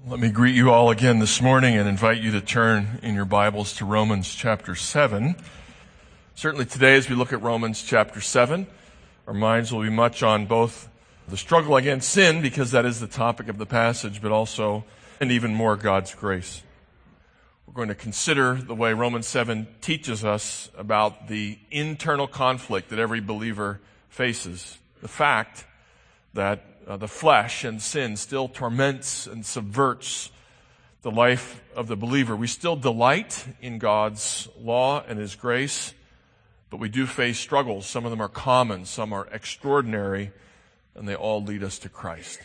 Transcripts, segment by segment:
Let me greet you all again this morning and invite you to turn in your Bibles to Romans chapter 7. Certainly today as we look at Romans chapter 7, our minds will be much on both the struggle against sin, because that is the topic of the passage, but also, and even more, God's grace. We're going to consider the way Romans 7 teaches us about the internal conflict that every believer faces. The fact that the flesh and sin still torments and subverts the life of the believer. We still delight in God's law and His grace, but we do face struggles. Some of them are common, some are extraordinary, and they all lead us to Christ.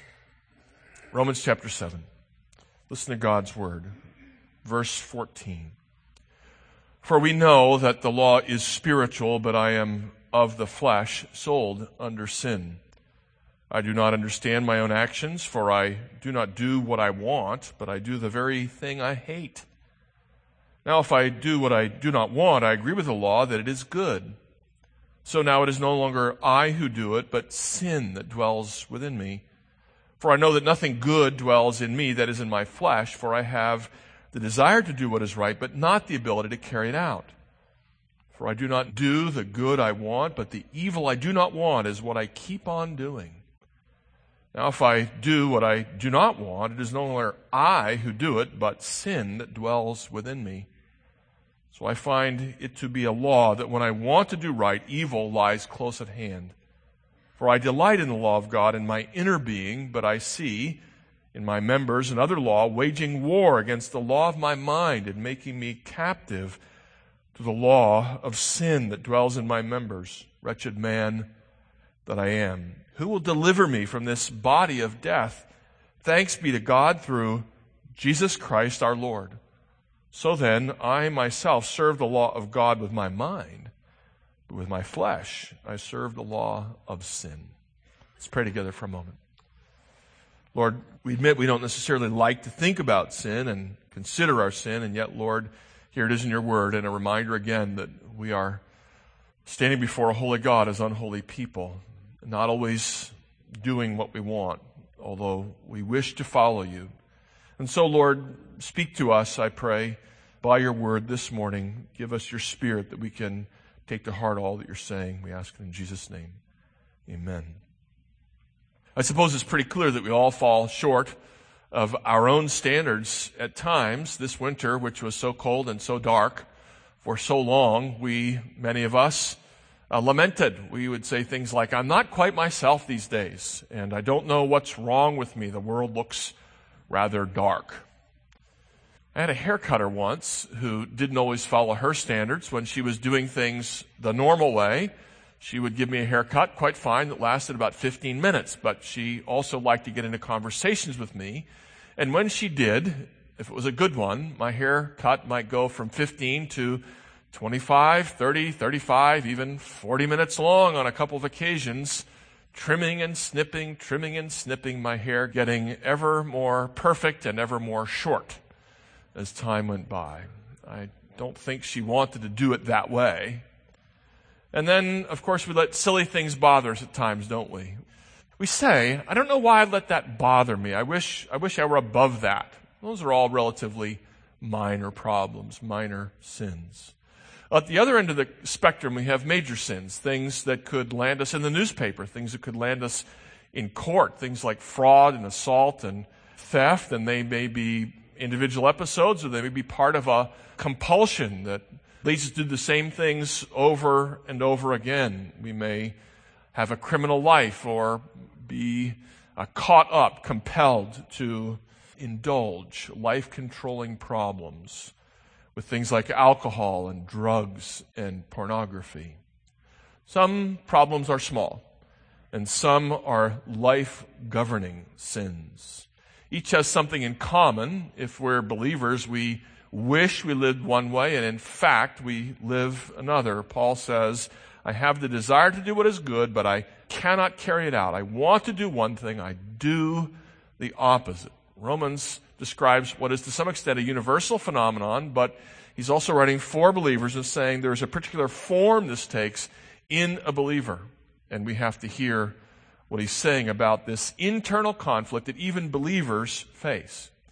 Romans chapter 7. Listen to God's word. Verse 14. For we know that the law is spiritual, but I am of the flesh, sold under sin. I do not understand my own actions, for I do not do what I want, but I do the very thing I hate. Now if I do what I do not want, I agree with the law that it is good. So now it is no longer I who do it, but sin that dwells within me. For I know that nothing good dwells in me, that is in my flesh, for I have the desire to do what is right, but not the ability to carry it out. For I do not do the good I want, but the evil I do not want is what I keep on doing. Now if I do what I do not want, it is no longer I who do it, but sin that dwells within me. So I find it to be a law that when I want to do right, evil lies close at hand. For I delight in the law of God in my inner being, but I see in my members another law waging war against the law of my mind and making me captive to the law of sin that dwells in my members. Wretched man that I am. Who will deliver me from this body of death? Thanks be to God through Jesus Christ our Lord. So then, I myself serve the law of God with my mind, but with my flesh I serve the law of sin. Let's pray together for a moment. Lord, we admit we don't necessarily like to think about sin and consider our sin, and yet, Lord, here it is in your word, and a reminder again that we are standing before a holy God as unholy people, not always doing what we want, although we wish to follow you. And so, Lord, speak to us, I pray, by your word this morning. Give us your spirit that we can take to heart all that you're saying. We ask it in Jesus' name. Amen. I suppose it's pretty clear that we all fall short of our own standards at times. This winter, which was so cold and so dark for so long, many of us, lamented. We would say things like, I'm not quite myself these days, and I don't know what's wrong with me. The world looks rather dark. I had a haircutter once who didn't always follow her standards. When she was doing things the normal way, she would give me a haircut, quite fine, that lasted about 15 minutes, but she also liked to get into conversations with me. And when she did, if it was a good one, my haircut might go from 15 to 25, 30, 35, even 40 minutes long on a couple of occasions, trimming and snipping my hair, getting ever more perfect and ever more short as time went by. I don't think she wanted to do it that way. And then, of course, we let silly things bother us at times, don't we? We say, I don't know why I let that bother me. I wish I were above that. Those are all relatively minor problems, minor sins. At the other end of the spectrum, we have major sins, things that could land us in the newspaper, things that could land us in court, things like fraud and assault and theft, and they may be individual episodes or they may be part of a compulsion that leads us to do the same things over and over again. We may have a criminal life or be caught up, compelled to indulge life-controlling problems with things like alcohol and drugs and pornography. Some problems are small, and some are life-governing sins. Each has something in common. If we're believers, we wish we lived one way, and in fact, we live another. Paul says, I have the desire to do what is good, but I cannot carry it out. I want to do one thing, I do the opposite. Romans describes what is to some extent a universal phenomenon, but he's also writing for believers and saying there's a particular form this takes in a believer. And we have to hear what he's saying about this internal conflict that even believers face.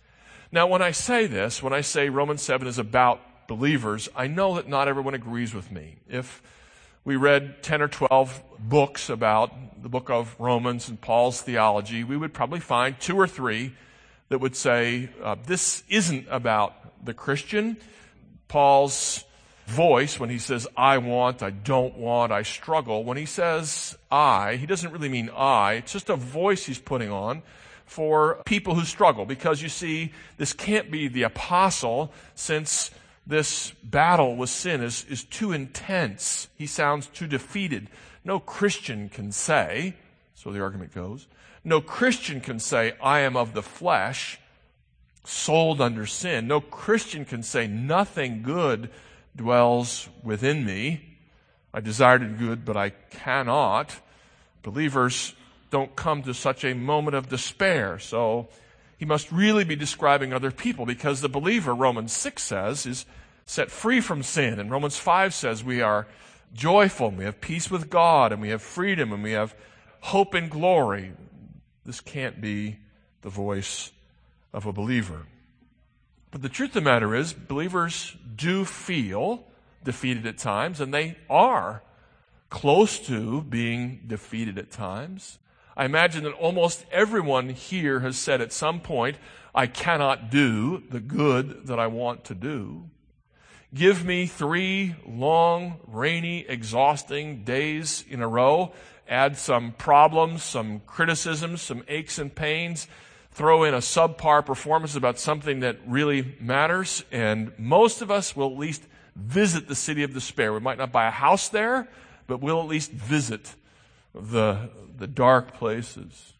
Now, when I say this, when I say Romans 7 is about believers, I know that not everyone agrees with me. If we read 10 or 12 books about the book of Romans and Paul's theology, we would probably find 2 or 3 that would say, this isn't about the Christian. Paul's voice, when he says, I want, I don't want, I struggle, when he says I, he doesn't really mean I. It's just a voice he's putting on for people who struggle. Because you see, this can't be the apostle, since this battle with sin is too intense. He sounds too defeated. No Christian can say, so the argument goes, no Christian can say, I am of the flesh, sold under sin. No Christian can say, nothing good dwells within me. I desire to do good, but I cannot. Believers don't come to such a moment of despair. So he must really be describing other people, because the believer, Romans 6 says, is set free from sin. And Romans 5 says we are joyful, and we have peace with God, and we have freedom, and we have hope and glory. This can't be the voice of a believer. But the truth of the matter is, believers do feel defeated at times, and they are close to being defeated at times. I imagine that almost everyone here has said at some point, I cannot do the good that I want to do. Give me 3 long, rainy, exhausting days in a row. Add some problems, some criticisms, some aches and pains. Throw in a subpar performance about something that really matters. And most of us will at least visit the city of despair. We might not buy a house there, but we'll at least visit the dark places.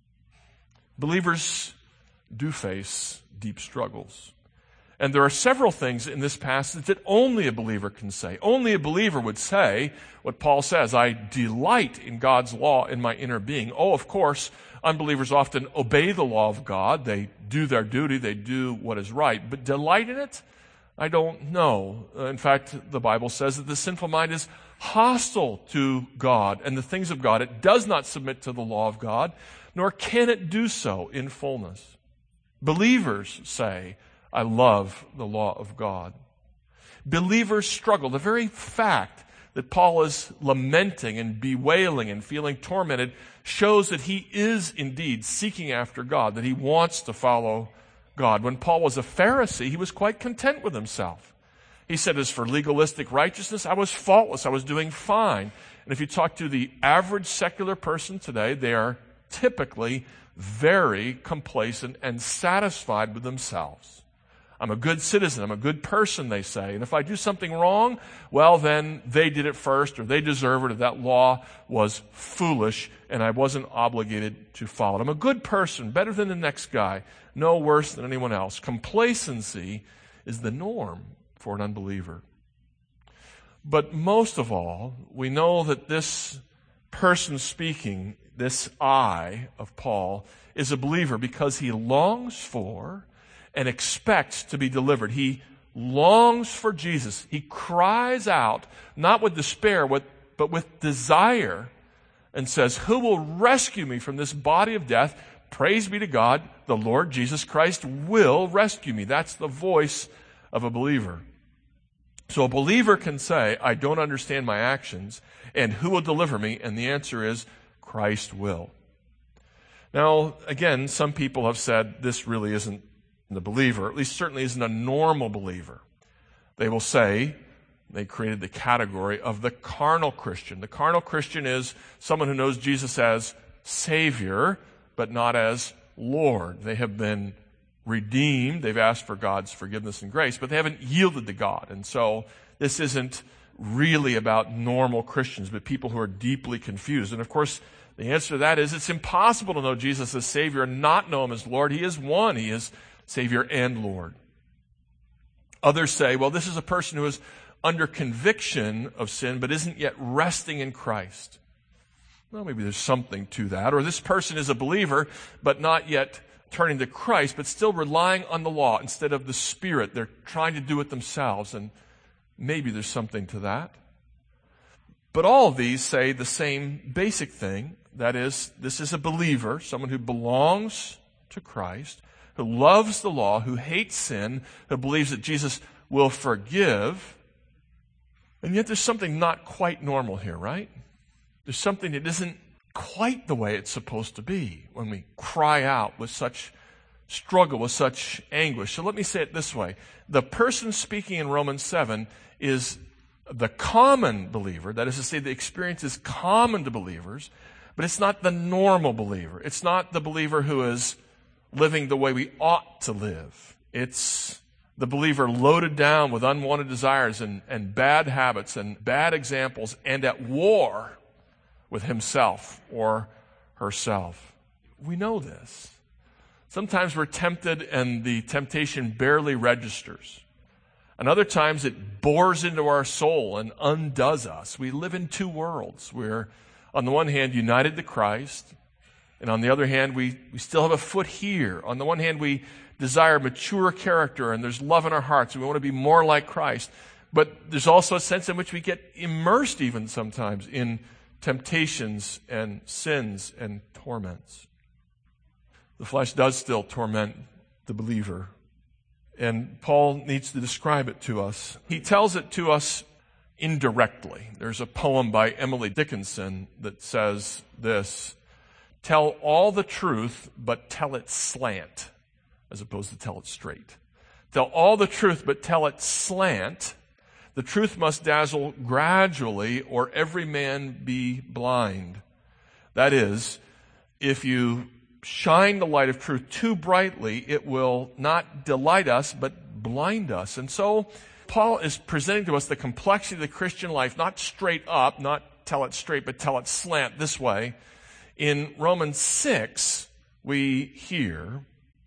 Believers do face deep struggles. And there are several things in this passage that only a believer can say. Only a believer would say what Paul says, I delight in God's law in my inner being. Oh, of course, unbelievers often obey the law of God. They do their duty. They do what is right. But delight in it? I don't know. In fact, the Bible says that the sinful mind is hostile to God and the things of God. It does not submit to the law of God, nor can it do so in fullness. Believers say, I love the law of God. Believers struggle. The very fact that Paul is lamenting and bewailing and feeling tormented shows that he is indeed seeking after God, that he wants to follow God. When Paul was a Pharisee, he was quite content with himself. He said, as for legalistic righteousness, I was faultless. I was doing fine. And if you talk to the average secular person today, they are typically very complacent and satisfied with themselves. I'm a good citizen. I'm a good person, they say. And if I do something wrong, well, then they did it first, or they deserve it, or that law was foolish, and I wasn't obligated to follow it. I'm a good person, better than the next guy, no worse than anyone else. Complacency is the norm for an unbeliever. But most of all, we know that this person speaking, this I of Paul, is a believer because he longs for and expects to be delivered. He longs for Jesus. He cries out, not with despair, but with desire, and says, who will rescue me from this body of death? Praise be to God, the Lord Jesus Christ will rescue me. That's the voice of a believer. So a believer can say, I don't understand my actions, and who will deliver me? And the answer is, Christ will. Now, again, some people have said this really isn't the believer, at least certainly isn't a normal believer. They will say, they created the category of the carnal Christian. The carnal Christian is someone who knows Jesus as Savior, but not as Lord. They have been redeemed. They've asked for God's forgiveness and grace, but they haven't yielded to God. And so this isn't really about normal Christians, but people who are deeply confused. And of course, the answer to that is it's impossible to know Jesus as Savior and not know Him as Lord. He is one. He is Savior and Lord. Others say, well, this is a person who is under conviction of sin, but isn't yet resting in Christ. Well, maybe there's something to that. Or this person is a believer, but not yet turning to Christ, but still relying on the law instead of the Spirit. They're trying to do it themselves, and maybe there's something to that. But all of these say the same basic thing. That is, this is a believer, someone who belongs to Christ, who loves the law, who hates sin, who believes that Jesus will forgive. And yet there's something not quite normal here, right? There's something that isn't quite the way it's supposed to be when we cry out with such struggle, with such anguish. So let me say it this way. The person speaking in Romans 7 is the common believer. That is to say, the experience is common to believers, but it's not the normal believer. It's not the believer who is living the way we ought to live. It's the believer loaded down with unwanted desires and bad habits and bad examples and at war with himself or herself. We know this. Sometimes we're tempted and the temptation barely registers. And other times it bores into our soul and undoes us. We live in two worlds. We're, on the one hand, united to Christ. And on the other hand, we still have a foot here. On the one hand, we desire mature character and there's love in our hearts and we want to be more like Christ. But there's also a sense in which we get immersed even sometimes in temptations and sins and torments. The flesh does still torment the believer. And Paul needs to describe it to us. He tells it to us indirectly. There's a poem by Emily Dickinson that says this: tell all the truth, but tell it slant, as opposed to tell it straight. Tell all the truth, but tell it slant. The truth must dazzle gradually, or every man be blind. That is, if you shine the light of truth too brightly, it will not delight us, but blind us. And so Paul is presenting to us the complexity of the Christian life, not straight up, not tell it straight, but tell it slant this way. In Romans 6, we hear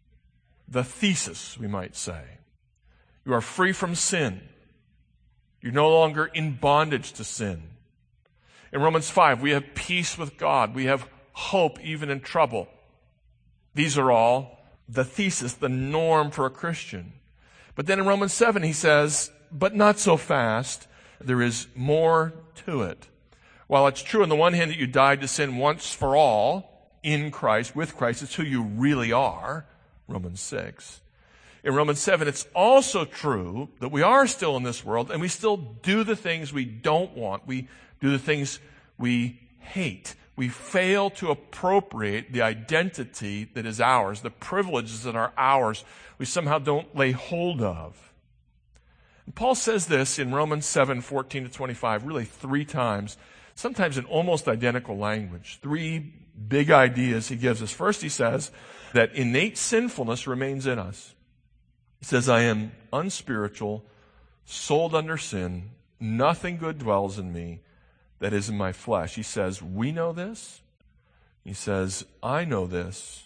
the thesis, we might say. You are free from sin. You're no longer in bondage to sin. In Romans 5, we have peace with God. We have hope even in trouble. These are all the thesis, the norm for a Christian. But then in Romans 7, he says, but not so fast. There is more to it. While it's true on the one hand that you died to sin once for all in Christ, with Christ, it's who you really are, Romans 6. In Romans 7, it's also true that we are still in this world and we still do the things we don't want. We do the things we hate. We fail to appropriate the identity that is ours, the privileges that are ours, we somehow don't lay hold of. And Paul says this in Romans 7:14-25, really 3 times, sometimes in almost identical language. 3 big ideas he gives us. First, he says that innate sinfulness remains in us. He says, I am unspiritual, sold under sin, nothing good dwells in me, that is in my flesh. He says, we know this. He says, I know this.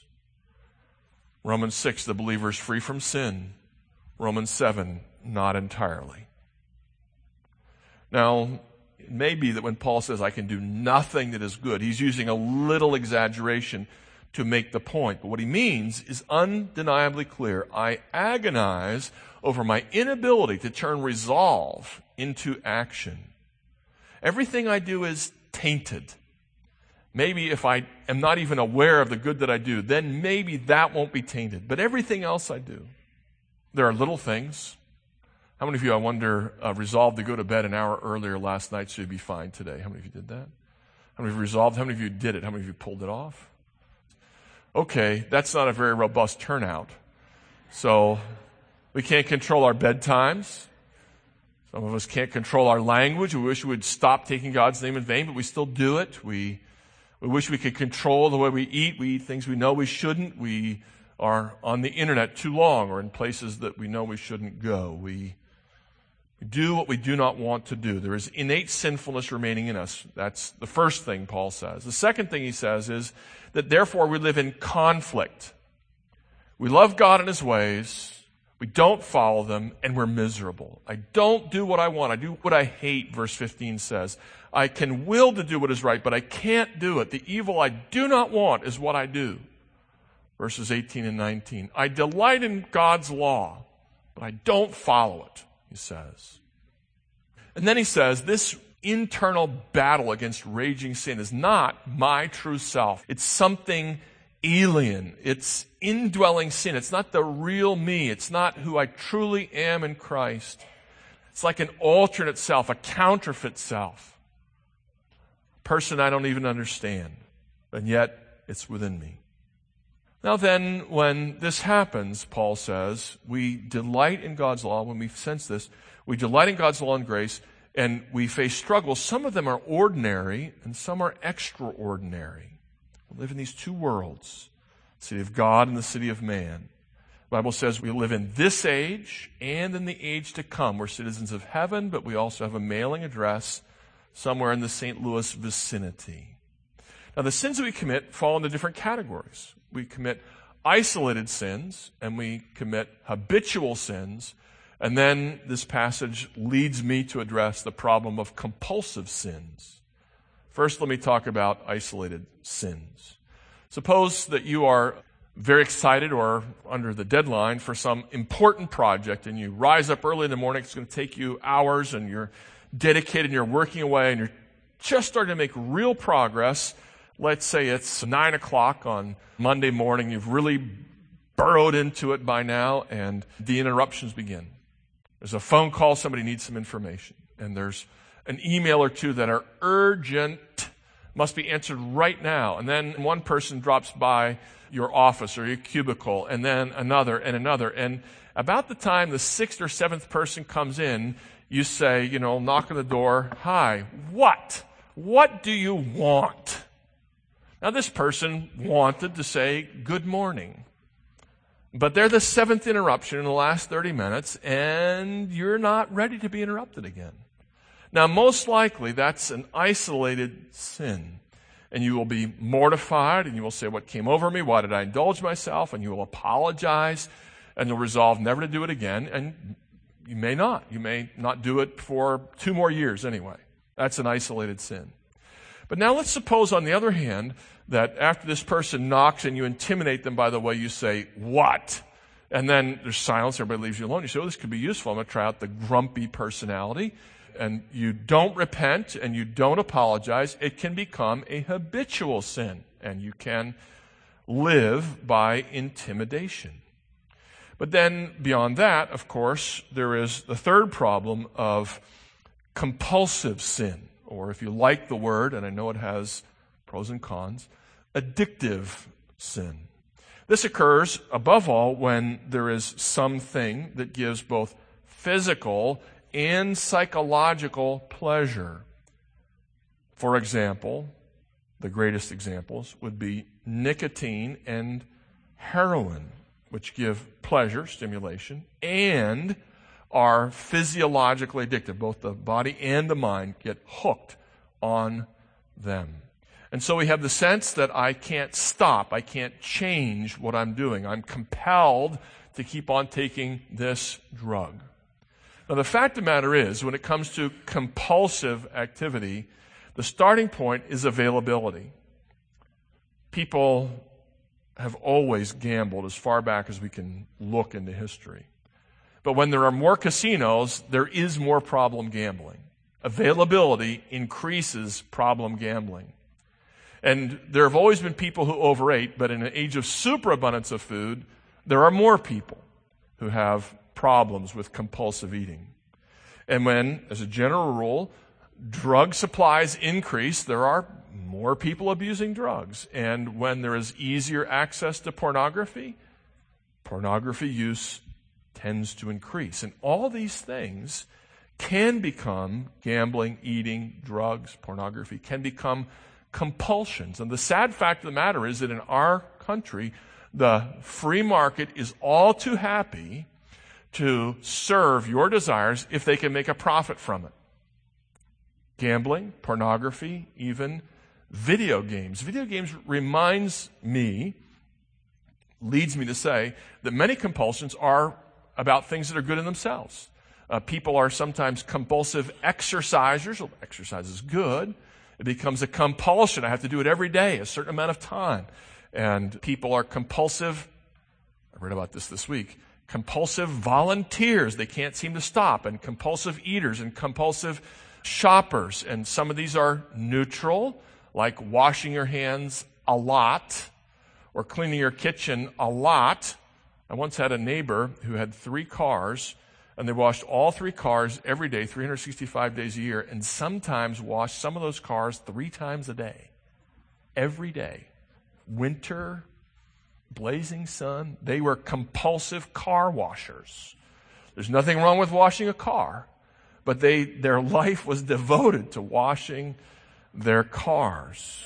Romans 6, the believer is free from sin. Romans 7, not entirely. Now, it may be that when Paul says, I can do nothing that is good, he's using a little exaggeration to make the point. But what he means is undeniably clear. I agonize over my inability to turn resolve into action. Everything I do is tainted. Maybe if I am not even aware of the good that I do, then maybe that won't be tainted. But everything else I do, there are little things. How many of you, I wonder, resolved to go to bed an hour earlier last night so you'd be fine today? How many of you did that? How many of you resolved? How many of you did it? How many of you pulled it off? Okay, that's not a very robust turnout. So we can't control our bedtimes. Some of us can't control our language. We wish we would stop taking God's name in vain, but we still do it. We wish we could control the way we eat. We eat things we know we shouldn't. We are on the internet too long or in places that we know we shouldn't go. We do what we do not want to do. There is innate sinfulness remaining in us. That's the first thing Paul says. The second thing he says is that therefore we live in conflict. We love God and his ways. We don't follow them, and we're miserable. I don't do what I want. I do what I hate, verse 15 says. I can will to do what is right, but I can't do it. The evil I do not want is what I do. Verses 18 and 19. I delight in God's law, but I don't follow it, he says. And then he says, this internal battle against raging sin is not my true self. It's something alien. It's indwelling sin. It's not the real me. It's not who I truly am in Christ. It's like an alternate self, a counterfeit self. A person I don't even understand, and yet it's within me. Now then, when this happens, Paul says, we delight in God's law. When we sense this, we delight in God's law and grace, and we face struggles. Some of them are ordinary, and some are extraordinary. We live in these two worlds, the city of God and the city of man. The Bible says we live in this age and in the age to come. We're citizens of heaven, but we also have a mailing address somewhere in the St. Louis vicinity. Now, the sins that we commit fall into different categories. We commit isolated sins, and we commit habitual sins. And then this passage leads me to address the problem of compulsive sins. First, let me talk about isolated sins. Suppose that you are very excited or under the deadline for some important project, and you rise up early in the morning. It's going to take you hours, and you're dedicated, and you're working away, and you're just starting to make real progress. Let's say it's 9 o'clock on Monday morning. You've really burrowed into it by now, and the interruptions begin. There's a phone call, somebody needs some information, and there's an email or two that are urgent, must be answered right now. And then one person drops by your office or your cubicle, and then another and another. And about the time the sixth or seventh person comes in, you say, knock on the door, "Hi, what? What do you want?" Now, this person wanted to say good morning, but they're the seventh interruption in the last 30 minutes, and you're not ready to be interrupted again. Now, most likely, that's an isolated sin, and you will be mortified, and you will say, "What came over me? Why did I indulge myself?" And you will apologize, and you'll resolve never to do it again, and you may not. You may not do it for 2 more years anyway. That's an isolated sin. But now let's suppose, on the other hand, that after this person knocks and you intimidate them by the way you say, "What?" And then there's silence, everybody leaves you alone. You say, "Oh, this could be useful. I'm going to try out the grumpy personality." And you don't repent and you don't apologize. It can become a habitual sin, and you can live by intimidation. But then beyond that, of course, there is the third problem of compulsive sin, or if you like the word, and I know it has pros and cons, addictive sin. This occurs, above all, when there is something that gives both physical and psychological pleasure. For example, the greatest examples would be nicotine and heroin, which give pleasure, stimulation, and are physiologically addictive. Both the body and the mind get hooked on them. And so we have the sense that I can't stop, I can't change what I'm doing. I'm compelled to keep on taking this drug. Now, the fact of the matter is, when it comes to compulsive activity, the starting point is availability. People have always gambled as far back as we can look into history. But when there are more casinos, there is more problem gambling. Availability increases problem gambling. And there have always been people who overate, but in an age of superabundance of food, there are more people who have problems with compulsive eating. And when, as a general rule, drug supplies increase, there are more people abusing drugs. And when there is easier access to pornography, pornography use tends to increase. And all these things can become gambling, eating, drugs, pornography, can become compulsions. And the sad fact of the matter is that in our country, the free market is all too happy to serve your desires if they can make a profit from it. Gambling, pornography, even video games. Video games leads me to say that many compulsions are about things that are good in themselves. People are sometimes compulsive exercisers. Well, exercise is good. It becomes a compulsion. I have to do it every day, a certain amount of time. And people are compulsive, I read about this week, compulsive volunteers. They can't seem to stop. And compulsive eaters and compulsive shoppers. And some of these are neutral, like washing your hands a lot, or cleaning your kitchen a lot. I once had a neighbor who had 3 cars, and they washed all 3 cars every day, 365 days a year, and sometimes washed some of those cars 3 times a day. Every day. Winter, blazing sun. They were compulsive car washers. There's nothing wrong with washing a car, but their life was devoted to washing their cars.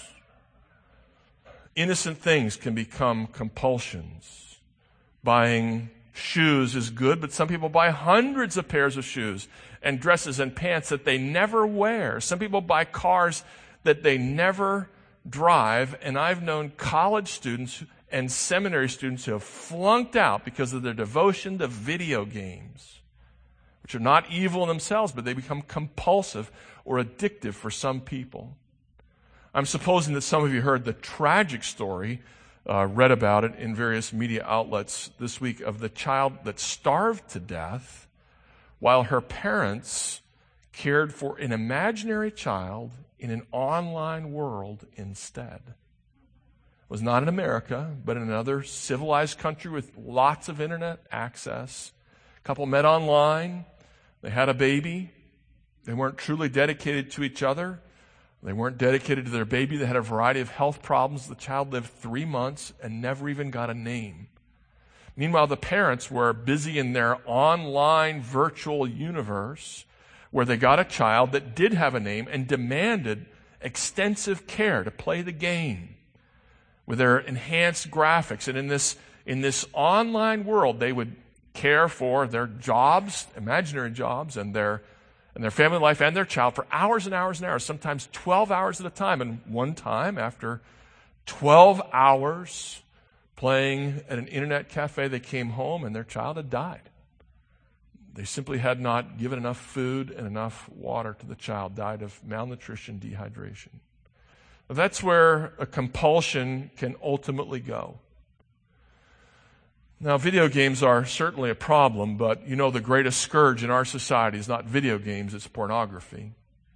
Innocent things can become compulsions. Buying shoes is good, but some people buy hundreds of pairs of shoes and dresses and pants that they never wear. Some people buy cars that they never drive, and I've known college students and seminary students who have flunked out because of their devotion to video games, which are not evil in themselves, but they become compulsive or addictive for some people. I'm supposing that some of you heard the tragic story, read about it in various media outlets this week, of the child that starved to death while her parents cared for an imaginary child in an online world instead. It was not in America, but in another civilized country with lots of internet access. A couple met online. They had a baby. They weren't truly dedicated to each other. They weren't dedicated to their baby. They had a variety of health problems. The child lived 3 months and never even got a name. Meanwhile, the parents were busy in their online virtual universe where they got a child that did have a name and demanded extensive care to play the game with their enhanced graphics. And in this online world, they would care for their jobs, imaginary jobs, and their family life and their child for hours and hours and hours, sometimes 12 hours at a time. And one time, after 12 hours playing at an internet cafe, they came home and their child had died. They simply had not given enough food and enough water to the child, died of malnutrition, dehydration. That's where a compulsion can ultimately go. Now, video games are certainly a problem, but you know the greatest scourge in our society is not video games, it's pornography.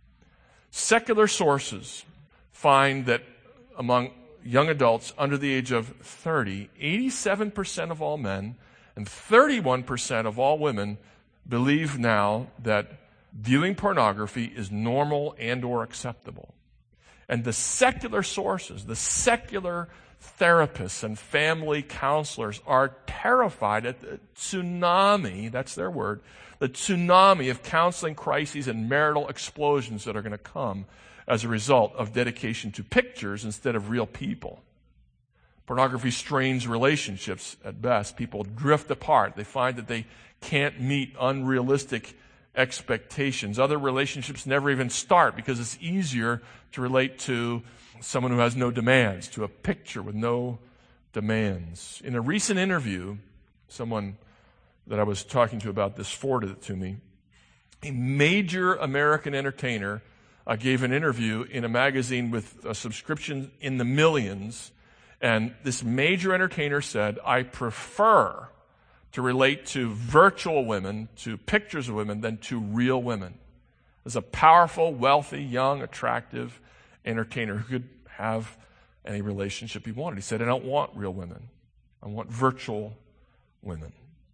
Secular sources find that among young adults under the age of 30, 87% of all men and 31% of all women believe now that viewing pornography is normal and or acceptable. And the secular sources, the secular therapists and family counselors are terrified at the tsunami, that's their word, the tsunami of counseling crises and marital explosions that are going to come as a result of dedication to pictures instead of real people. Pornography strains relationships at best. People drift apart. They find that they can't meet unrealistic expectations. Other relationships never even start because it's easier to relate to someone who has no demands, to a picture with no demands. In a recent interview, someone that I was talking to about this forwarded it to me. A major American entertainer gave an interview in a magazine with a subscription in the millions, and this major entertainer said, "I prefer to relate to virtual women, to pictures of women, than to real women." As a powerful, wealthy, young, attractive entertainer who could have any relationship he wanted. He said, "I don't want real women. I want virtual women."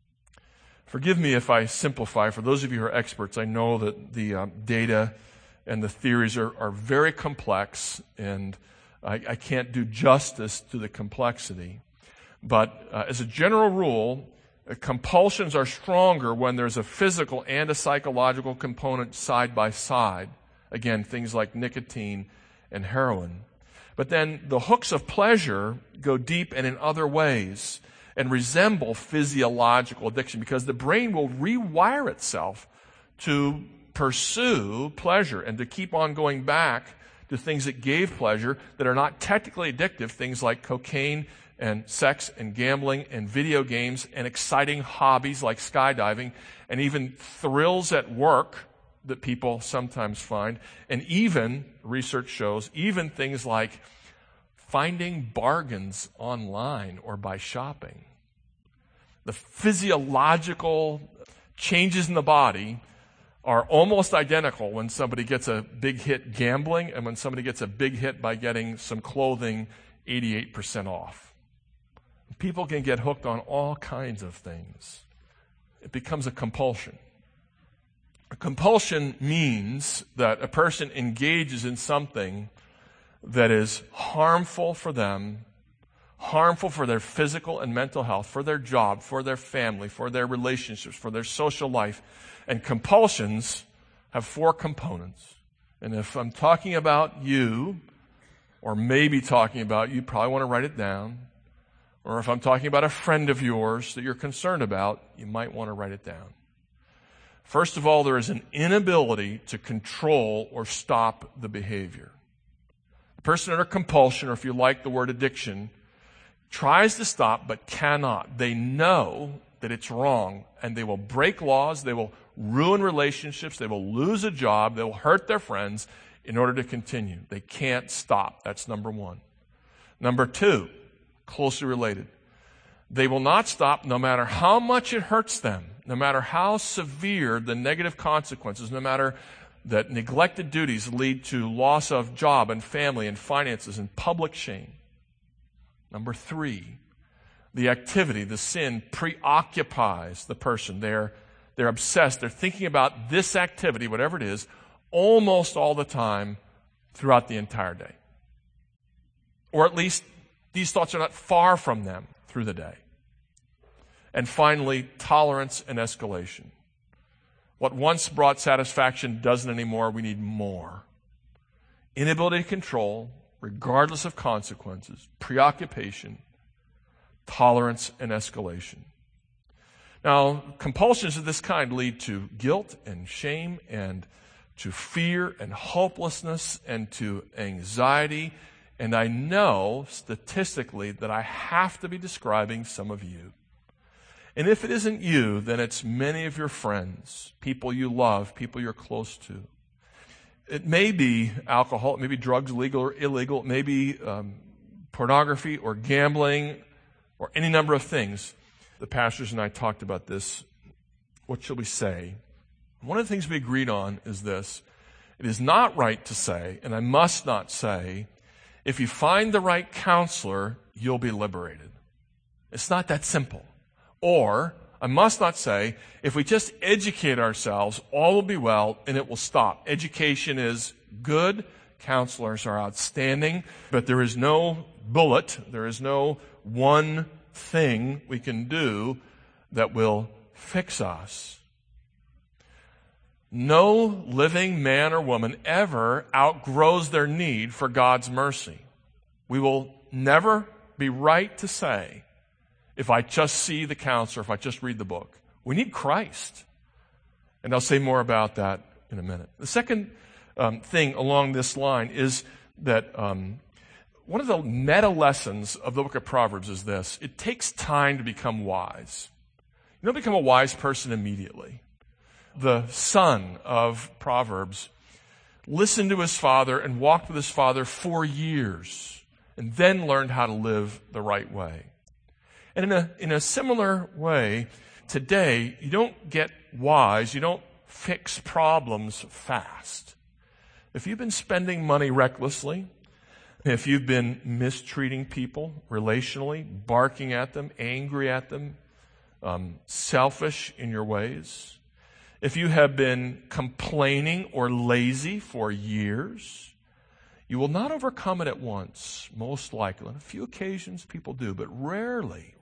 Forgive me if I simplify. For those of you who are experts, I know that the data and the theories are very complex, and I can't do justice to the complexity. But as a general rule, compulsions are stronger when there's a physical and a psychological component side by side. Again, things like nicotine and heroin. But then the hooks of pleasure go deep and in other ways and resemble physiological addiction because the brain will rewire itself to pursue pleasure and to keep on going back to things that gave pleasure that are not technically addictive, things like cocaine and sex and gambling and video games and exciting hobbies like skydiving and even thrills at work that people sometimes find, and even, research shows, even things like finding bargains online or by shopping. The physiological changes in the body are almost identical when somebody gets a big hit gambling and when somebody gets a big hit by getting some clothing 88% off. People can get hooked on all kinds of things. It becomes a compulsion. A compulsion means that a person engages in something that is harmful for them, harmful for their physical and mental health, for their job, for their family, for their relationships, for their social life. And compulsions have 4 components. And if I'm talking about you, or maybe talking about you, probably want to write it down. Or if I'm talking about a friend of yours that you're concerned about, you might want to write it down. First of all, there is an inability to control or stop the behavior. The person under compulsion, or if you like the word addiction, tries to stop but cannot. They know that it's wrong, and they will break laws, they will ruin relationships, they will lose a job, they will hurt their friends in order to continue. They can't stop. That's number 1. Number 2, closely related. They will not stop no matter how much it hurts them, no matter how severe the negative consequences, no matter that neglected duties lead to loss of job and family and finances and public shame. Number 3, the activity, the sin, preoccupies the person. They're obsessed. They're thinking about this activity, whatever it is, almost all the time throughout the entire day. Or at least these thoughts are not far from them through the day. And finally, tolerance and escalation. What once brought satisfaction doesn't anymore. We need more. Inability to control, regardless of consequences, preoccupation, tolerance, and escalation. Now, compulsions of this kind lead to guilt and shame and to fear and hopelessness and to anxiety. And I know statistically that I have to be describing some of you. And if it isn't you, then it's many of your friends, people you love, people you're close to. It may be alcohol, it may be drugs, legal or illegal, it may be pornography or gambling or any number of things. The pastors and I talked about this. What shall we say? One of the things we agreed on is this. It is not right to say, and I must not say, if you find the right counselor, you'll be liberated. It's not that simple. Or, I must not say, if we just educate ourselves, all will be well and it will stop. Education is good. Counselors are outstanding. But there is no bullet. There is no one thing we can do that will fix us. No living man or woman ever outgrows their need for God's mercy. We will never be right to say, if I just see the counselor, if I just read the book. We need Christ. And I'll say more about that in a minute. The second thing along this line is that one of the meta lessons of the book of Proverbs is this. It takes time to become wise. You don't become a wise person immediately. The son of Proverbs listened to his father and walked with his father for years and then learned how to live the right way. And in a similar way, today, you don't get wise, you don't fix problems fast. If you've been spending money recklessly, if you've been mistreating people relationally, barking at them, angry at them, selfish in your ways, if you have been complaining or lazy for years, you will not overcome it at once, most likely. On a few occasions, people do, but rarely.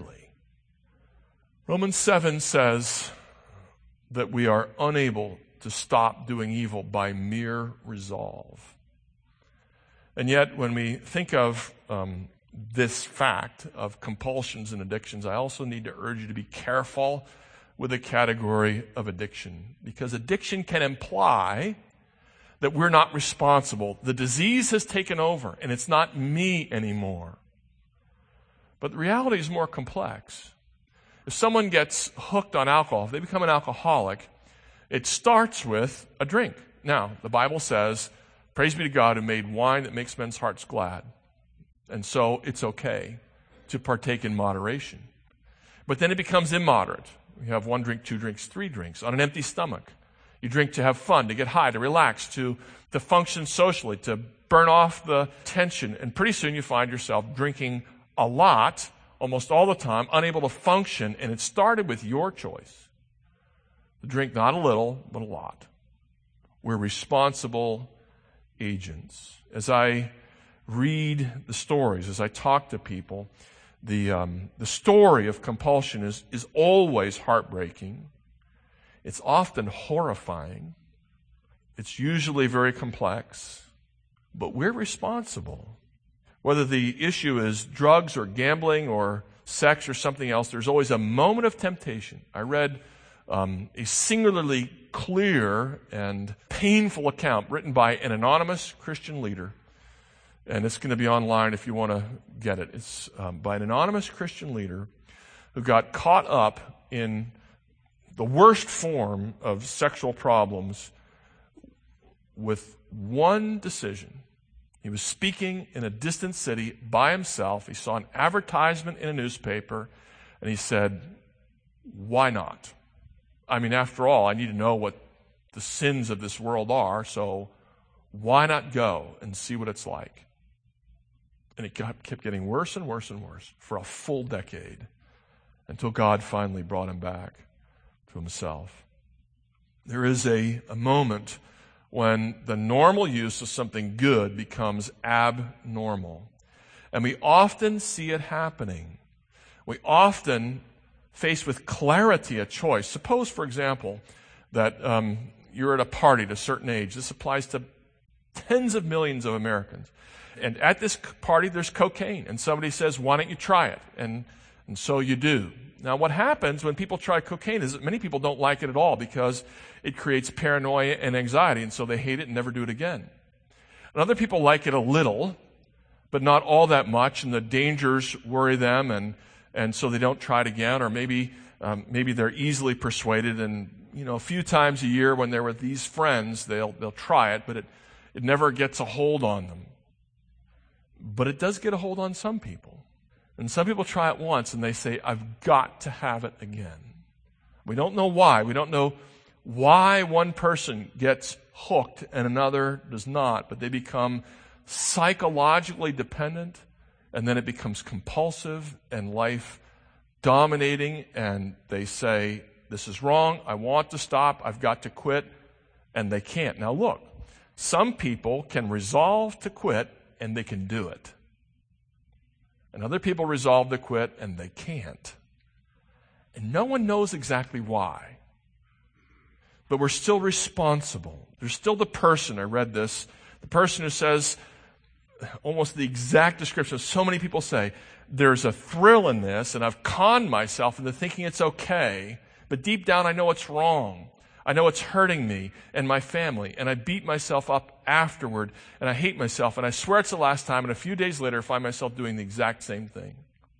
Romans 7 says that we are unable to stop doing evil by mere resolve. And yet, when we think of this fact of compulsions and addictions, I also need to urge you to be careful with the category of addiction, because addiction can imply that we're not responsible. The disease has taken over, and it's not me anymore. But the reality is more complex. If someone gets hooked on alcohol, if they become an alcoholic, it starts with a drink. Now, the Bible says, praise be to God who made wine that makes men's hearts glad. And so it's okay to partake in moderation. But then it becomes immoderate. You have 1 drink, 2 drinks, 3 drinks on an empty stomach. You drink to have fun, to get high, to relax, to function socially, to burn off the tension. And pretty soon you find yourself drinking a lot almost all the time, unable to function, and it started with your choice to drink not a little, but a lot. We're responsible agents. As I read the stories, as I talk to people, the story of compulsion is always heartbreaking. It's often horrifying. It's usually very complex. But we're responsible. Whether the issue is drugs or gambling or sex or something else, there's always a moment of temptation. I read a singularly clear and painful account written by an anonymous Christian leader. And it's going to be online if you want to get it. It's by an anonymous Christian leader who got caught up in the worst form of sexual problems with one decision. He was speaking in a distant city by himself. He saw an advertisement in a newspaper, and he said, why not? I mean, after all, I need to know what the sins of this world are, so why not go and see what it's like? And it kept getting worse and worse and worse for a full decade until God finally brought him back to himself. There is a moment when the normal use of something good becomes abnormal. And we often see it happening. We often face with clarity a choice. Suppose, for example, that you're at a party at a certain age. This applies to tens of millions of Americans. And at this party, there's cocaine. And somebody says, why don't you try it? And so you do. Now, what happens when people try cocaine is that many people don't like it at all because it creates paranoia and anxiety, and so they hate it and never do it again. And other people like it a little, but not all that much, and the dangers worry them, and so they don't try it again, or maybe they're easily persuaded, and a few times a year when they're with these friends, they'll try it, but it never gets a hold on them. But it does get a hold on some people. And some people try it once and they say, I've got to have it again. We don't know why. We don't know why one person gets hooked and another does not, but they become psychologically dependent, and then it becomes compulsive and life dominating, and they say, this is wrong, I want to stop, I've got to quit, and they can't. Now look, some people can resolve to quit and they can do it. And other people resolve to quit and they can't. And no one knows exactly why. But we're still responsible. There's still the person, I read this, the person who says, almost the exact description of so many people say, there's a thrill in this and I've conned myself into thinking it's okay, but deep down I know it's wrong. I know it's hurting me and my family, and I beat myself up afterward, and I hate myself, and I swear it's the last time, and a few days later I find myself doing the exact same thing.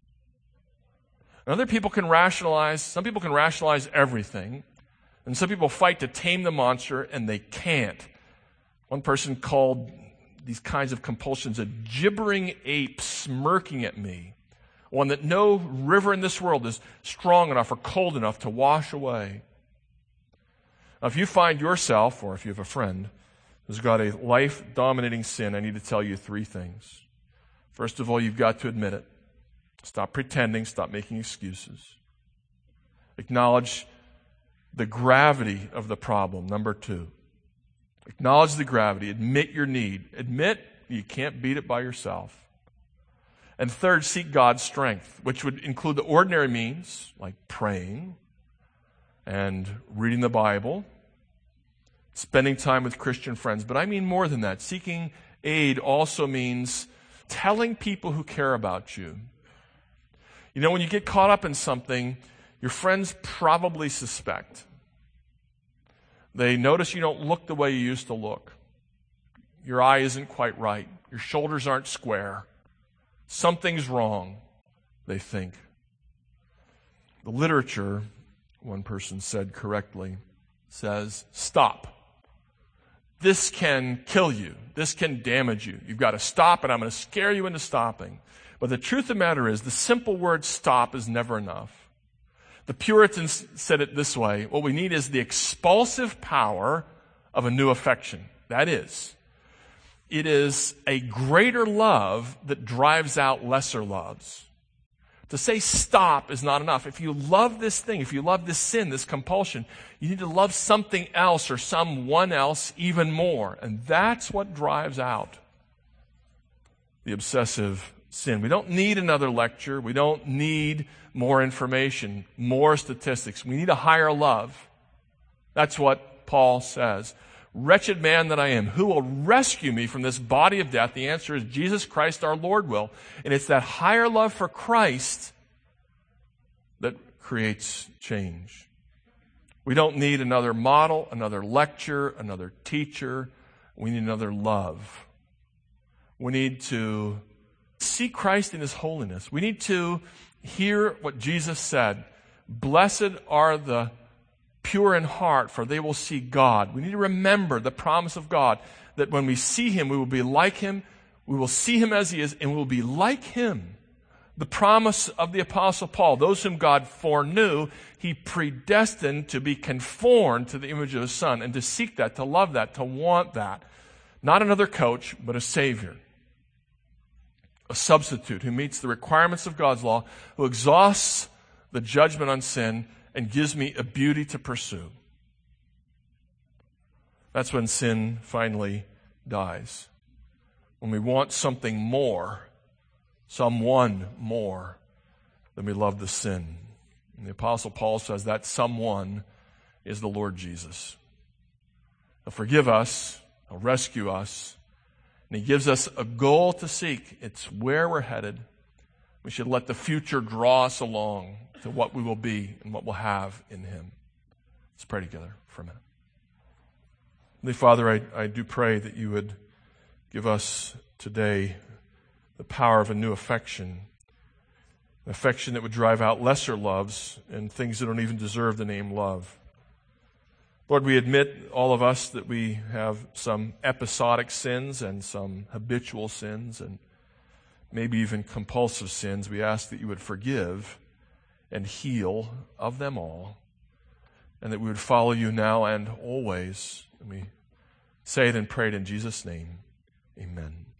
And other people can rationalize, some people can rationalize everything, and some people fight to tame the monster, and they can't. One person called these kinds of compulsions a gibbering ape smirking at me, one that no river in this world is strong enough or cold enough to wash away. Now, if you find yourself, or if you have a friend who's got a life-dominating sin, I need to tell you three things. First of all, you've got to admit it. Stop pretending. Stop making excuses. Acknowledge the gravity of the problem. Number two, acknowledge the gravity. Admit your need. Admit you can't beat it by yourself. And third, seek God's strength, which would include the ordinary means, like praying and reading the Bible, spending time with Christian friends. But I mean more than that. Seeking aid also means telling people who care about you. When you get caught up in something, your friends probably suspect. They notice you don't look the way you used to look. Your eye isn't quite right. Your shoulders aren't square. Something's wrong, they think. The literature, one person said correctly, says, stop. This can kill you. This can damage you. You've got to stop, and I'm going to scare you into stopping. But the truth of the matter is, the simple word stop is never enough. The Puritans said it this way: what we need is the expulsive power of a new affection. That is, it is a greater love that drives out lesser loves. To say stop is not enough. If you love this thing, if you love this sin, this compulsion, you need to love something else or someone else even more. And that's what drives out the obsessive sin. We don't need another lecture. We don't need more information, more statistics. We need a higher love. That's what Paul says. Wretched man that I am, who will rescue me from this body of death? The answer is Jesus Christ our Lord will. And it's that higher love for Christ that creates change. We don't need another model, another lecture, another teacher. We need another love. We need to see Christ in His holiness. We need to hear what Jesus said. Blessed are the pure in heart, for they will see God. We need to remember the promise of God that when we see Him, we will be like Him. We will see Him as He is, and we will be like Him. The promise of the Apostle Paul, those whom God foreknew, He predestined to be conformed to the image of His Son, and to seek that, to love that, to want that. Not another coach, but a Savior. A substitute who meets the requirements of God's law, who exhausts the judgment on sin, and gives me a beauty to pursue. That's when sin finally dies. When we want something more, someone more, than we love the sin. And the Apostle Paul says that someone is the Lord Jesus. He'll forgive us, He'll rescue us, and He gives us a goal to seek. It's where we're headed. We should let the future draw us along to what we will be and what we'll have in Him. Let's pray together for a minute. Heavenly Father, I do pray that You would give us today the power of a new affection, an affection that would drive out lesser loves and things that don't even deserve the name love. Lord, we admit, all of us, that we have some episodic sins and some habitual sins and maybe even compulsive sins. We ask that You would forgive and heal of them all, and that we would follow You now and always. And we say it and pray it in Jesus' name. Amen.